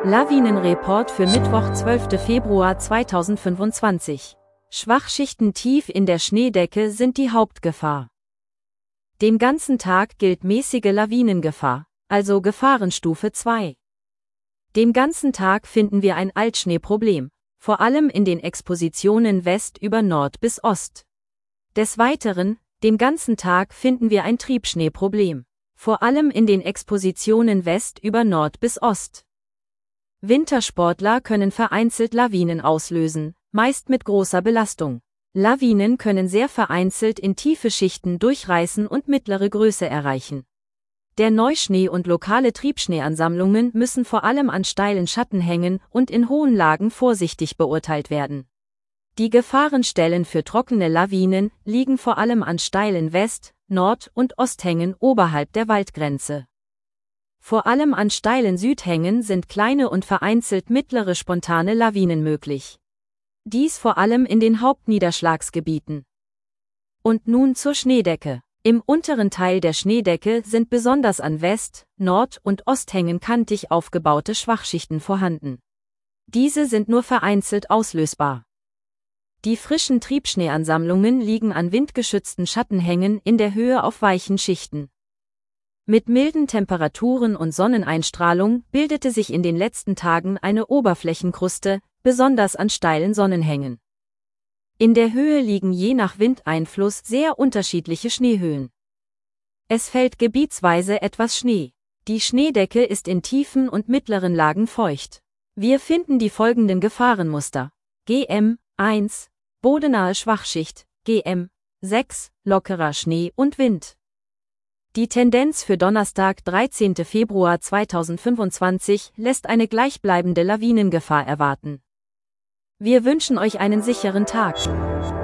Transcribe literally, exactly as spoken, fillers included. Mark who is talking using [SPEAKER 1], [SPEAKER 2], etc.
[SPEAKER 1] Lawinenreport für Mittwoch, zwölfter Februar zweitausendfünfundzwanzig. Schwachschichten tief in der Schneedecke sind die Hauptgefahr. Den ganzen Tag gilt mäßige Lawinengefahr, also Gefahrenstufe zwei. Den ganzen Tag finden wir ein Altschneeproblem, vor allem in den Expositionen West über Nord bis Ost. Des Weiteren, den ganzen Tag finden wir ein Triebschneeproblem, vor allem in den Expositionen West über Nord bis Ost. Wintersportler können vereinzelt Lawinen auslösen, meist mit großer Belastung. Lawinen können sehr vereinzelt in tiefe Schichten durchreißen und mittlere Größe erreichen. Der Neuschnee und lokale Triebschneeansammlungen müssen vor allem an steilen Schattenhängen und in hohen Lagen vorsichtig beurteilt werden. Die Gefahrenstellen für trockene Lawinen liegen vor allem an steilen West-, Nord- und Osthängen oberhalb der Waldgrenze. Vor allem an steilen Südhängen sind kleine und vereinzelt mittlere spontane Lawinen möglich. Dies vor allem in den Hauptniederschlagsgebieten. Und nun zur Schneedecke. Im unteren Teil der Schneedecke sind besonders an West-, Nord- und Osthängen kantig aufgebaute Schwachschichten vorhanden. Diese sind nur vereinzelt auslösbar. Die frischen Triebschneeansammlungen liegen an windgeschützten Schattenhängen in der Höhe auf weichen Schichten. Mit milden Temperaturen und Sonneneinstrahlung bildete sich in den letzten Tagen eine Oberflächenkruste, besonders an steilen Sonnenhängen. In der Höhe liegen je nach Windeinfluss sehr unterschiedliche Schneehöhen. Es fällt gebietsweise etwas Schnee. Die Schneedecke ist in tiefen und mittleren Lagen feucht. Wir finden die folgenden Gefahrenmuster: G M eins, bodenahe Schwachschicht, G M sechs, lockerer Schnee und Wind. Die Tendenz für Donnerstag, dreizehnter Februar zweitausendfünfundzwanzig, lässt eine gleichbleibende Lawinengefahr erwarten. Wir wünschen euch einen sicheren Tag.